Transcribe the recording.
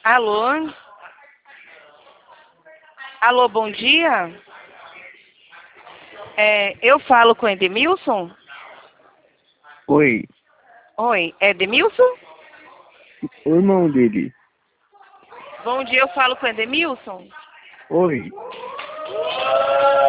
Alô? Alô, bom dia? Eu falo com Edmilson? Oi, Oi, é Edmilson? o irmão dele. Bom dia, eu falo com Edmilson? Oi,